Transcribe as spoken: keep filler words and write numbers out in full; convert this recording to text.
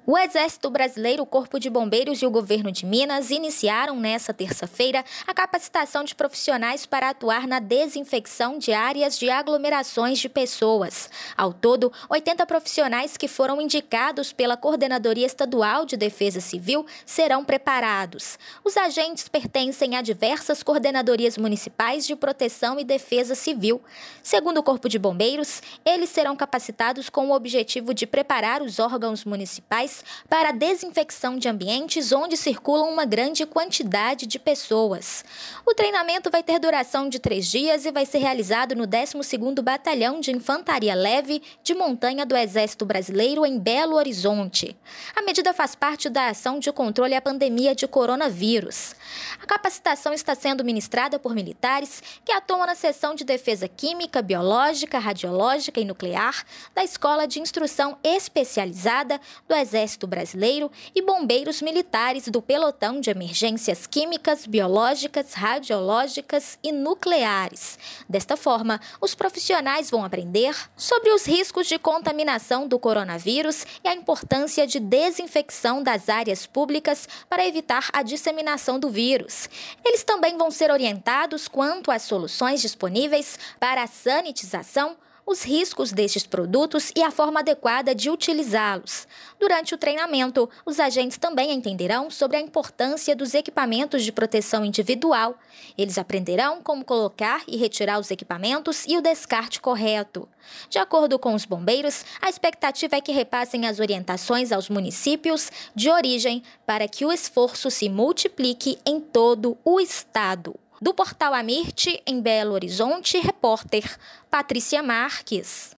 O Exército Brasileiro, o Corpo de Bombeiros e o Governo de Minas iniciaram nesta terça-feira a capacitação de profissionais para atuar na desinfecção de áreas de aglomerações de pessoas. Ao todo, oitenta profissionais que foram indicados pela Coordenadoria Estadual de Defesa Civil serão preparados. Os agentes pertencem a diversas coordenadorias municipais de proteção e defesa civil. Segundo o Corpo de Bombeiros, eles serão capacitados com o objetivo de preparar os órgãos municipais para a desinfecção de ambientes onde circulam uma grande quantidade de pessoas. O treinamento vai ter duração de três dias e vai ser realizado no décimo segundo Batalhão de Infantaria Leve de Montanha do Exército Brasileiro, em Belo Horizonte. A medida faz parte da ação de controle à pandemia de coronavírus. A capacitação está sendo ministrada por militares que atuam na seção de defesa química, biológica, radiológica e nuclear da Escola de Instrução Especializada do Exército Brasileiro e bombeiros militares do Pelotão de Emergências Químicas, Biológicas, Radiológicas e Nucleares. Desta forma, os profissionais vão aprender sobre os riscos de contaminação do coronavírus e a importância de desinfecção das áreas públicas para evitar a disseminação do vírus. Eles também vão ser orientados quanto às soluções disponíveis para a sanitização, os riscos destes produtos e a forma adequada de utilizá-los. Durante o treinamento, os agentes também entenderão sobre a importância dos equipamentos de proteção individual. Eles aprenderão como colocar e retirar os equipamentos e o descarte correto. De acordo com os bombeiros, a expectativa é que repassem as orientações aos municípios de origem para que o esforço se multiplique em todo o estado. Do Portal Amirte, em Belo Horizonte, repórter Patrícia Marques.